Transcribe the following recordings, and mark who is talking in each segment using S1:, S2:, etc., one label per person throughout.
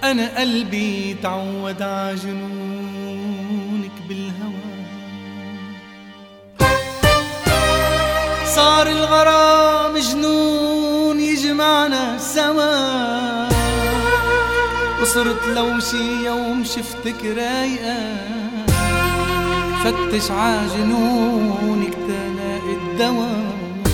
S1: أنا قلبي تعود عجنونك بالهوى، صار الغرام جنون يجمعنا سوا، وصرت لو شي يوم شفتك رايقة فتش عجنونك تلاقي الدوا.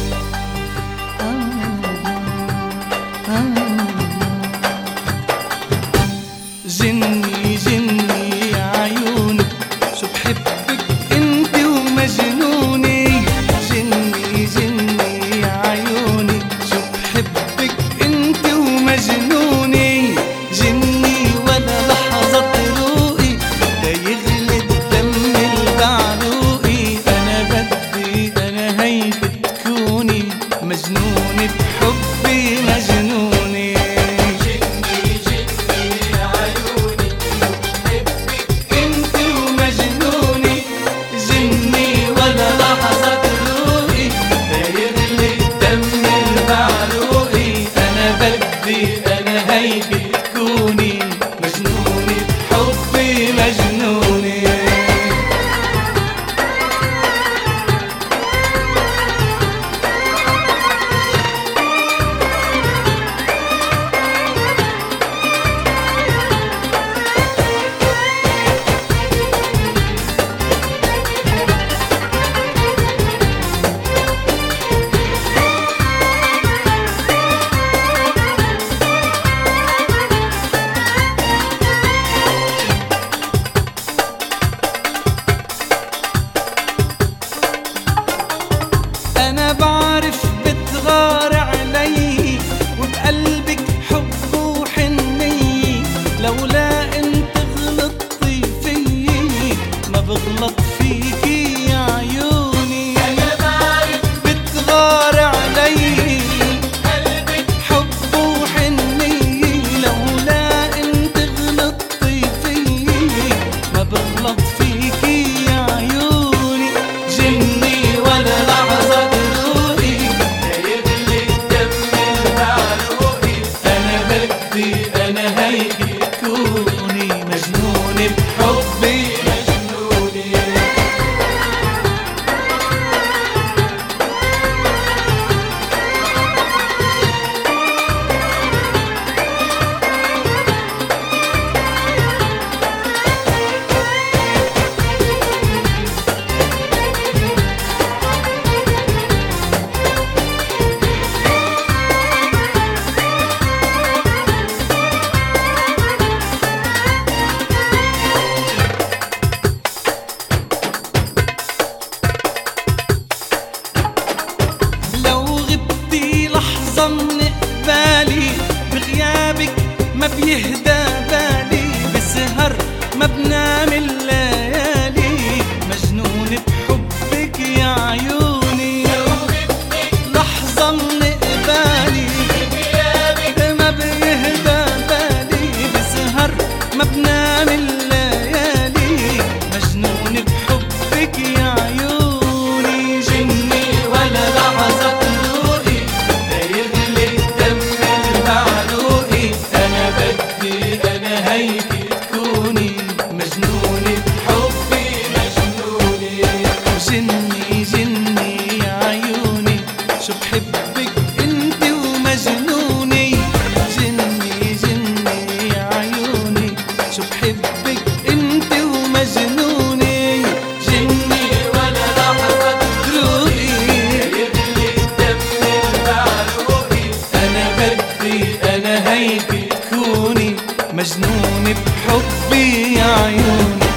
S1: جني جني يا عيوني شو بحبك انت ومجنوني، جني جني يا عيوني شو بحبك انت ومجنوني، جني ولا لحظة روقي دا يغلي الدم البعروقي، انا بدي انا هيك تكوني مجنوني بحبي مجنوني. أنا هيك تكوني مجنوني بحبي مجنوني. أنا بعرف بتغار علي وبقلبك حب وحنية، لولا انت غلطتي فيي ما بغلط فيكي يا عيوني. أنا بعرف بتغار علي قلبك حب وحنية، لولا انت غلطتي فيي ما بغلط فيكي يا عيوني. جني ولا لحظة أنا هيك تكوني مجنوني بحبي مجنوني. من قبالي بغيابك ما بيهدى بالي، بسهر ما بنام الليالي مجنون بحبك يا عيوني. لحظة من قبالي بغيابك ما بيهدى بالي، بسهر ما بنام الليالي مجنون بحبك يا عيوني. جني ولا لحظة أنا هيك تكوني مجنوني بحبي مجنوني. جني جني يا عيوني شو بحبك انت ومجنوني، جني جني يا عيوني شو بحبك انت ومجنوني. جني ولا لحظة تروقي يغلي الدم البعروقي، أنا بدي أنا هيك تكوني مجنون بحبي يا عيوني.